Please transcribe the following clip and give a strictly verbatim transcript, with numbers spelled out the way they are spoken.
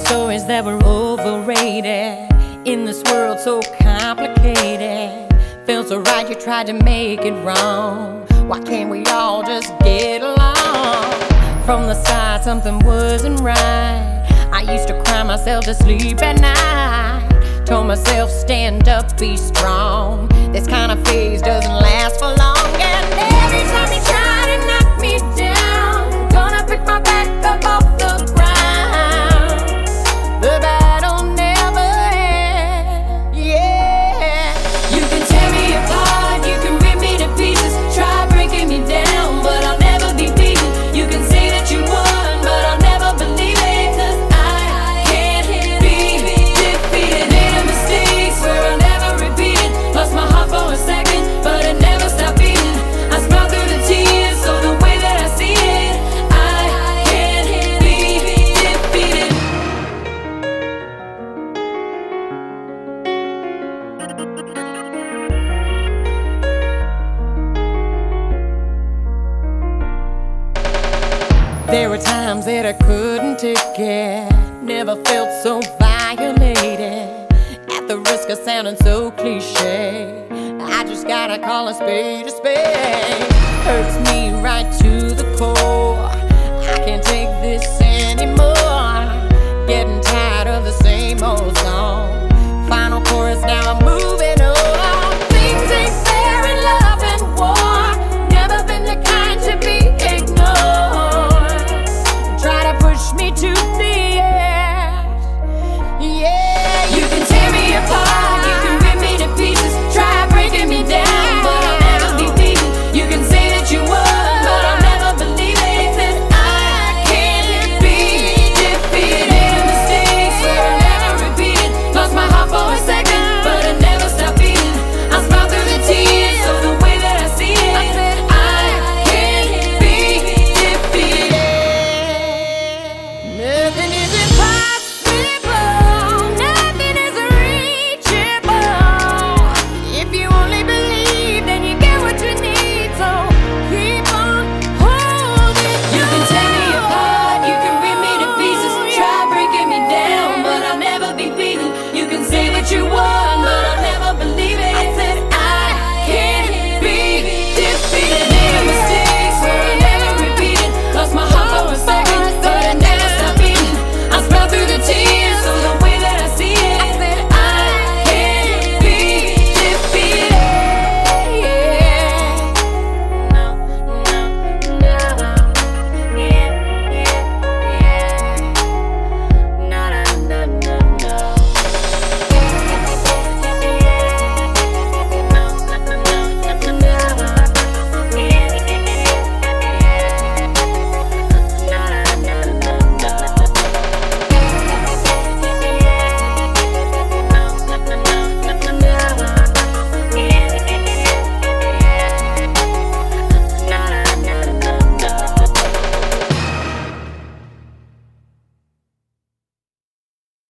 stories that were overrated. In this world so complicated, feels so right, you tried to make it wrong. Why can't we all just get along? From the start something wasn't right. I used to cry myself to sleep at night. Told myself stand up, be strong. This kind of phase doesn't last for long. And every time you try to knock me down, gonna pick my back up off the ground. The battle never ends, yeah. You can tear me apart, you can rip me to pieces, try breaking me down, but I'll never be beaten. You can say that you won, but I'll never believe it, 'cause I can't be defeated. Made a mistake, swear I'll never repeat it. Lost my heart for a second, but it never stopped beating. I smiled through the tears, so the way that I see it, I can't be defeated. There were times that I couldn't take it, never felt so violated. At the risk of sounding so cliche, I just gotta call a spade a spade. Hurts me right to the core.